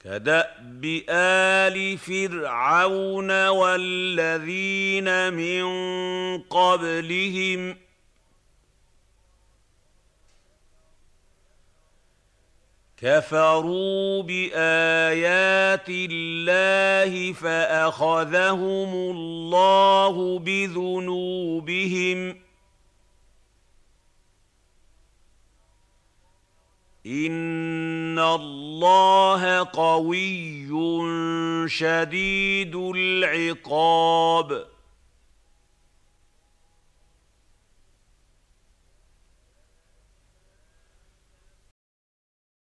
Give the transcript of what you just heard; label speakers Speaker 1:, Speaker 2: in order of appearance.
Speaker 1: كدأب آل فرعون والذين من قبلهم كفروا بآيات الله فأخذهم الله بذنوبهم إن الله قوي شديد العقاب